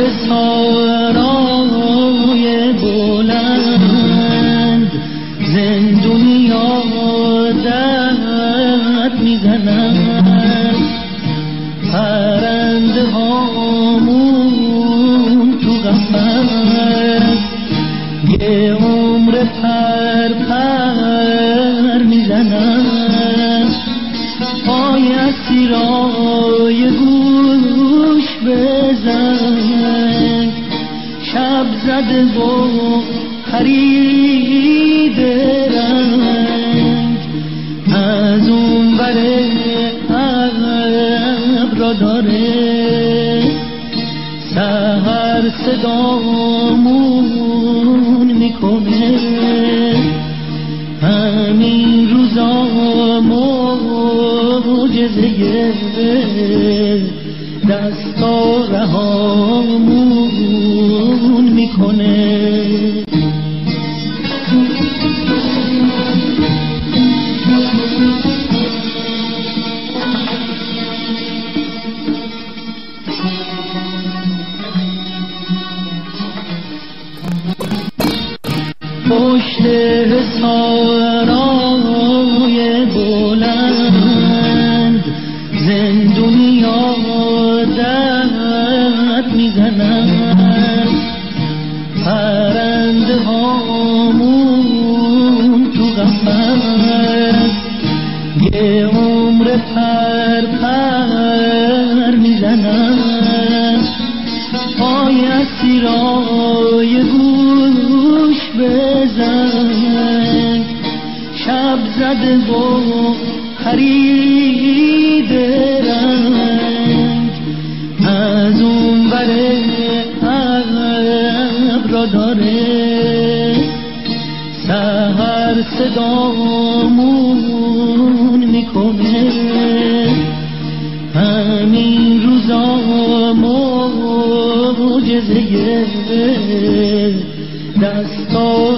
سارای بلند زندونیا دست میزنند، پرنده هامون تو قفس یه عمر پر پر میزنند. پای اسیرای گوش بزن، شب زده و خرید رنگ، از اون بره ابرا داره سحر صدامون میکنه. همین روزا معجزه دستا رهامون میکنه. پشت سارای بلند زندونیا دست میزنند، پرنده هامون تو قفس یه عمر پر پر میزنند. پای اسیرای گوش بزن، شب زده و خرید رنگ، از اون بره ابرا داره سحر صدامون میکنه. همین روزا معجزه دستا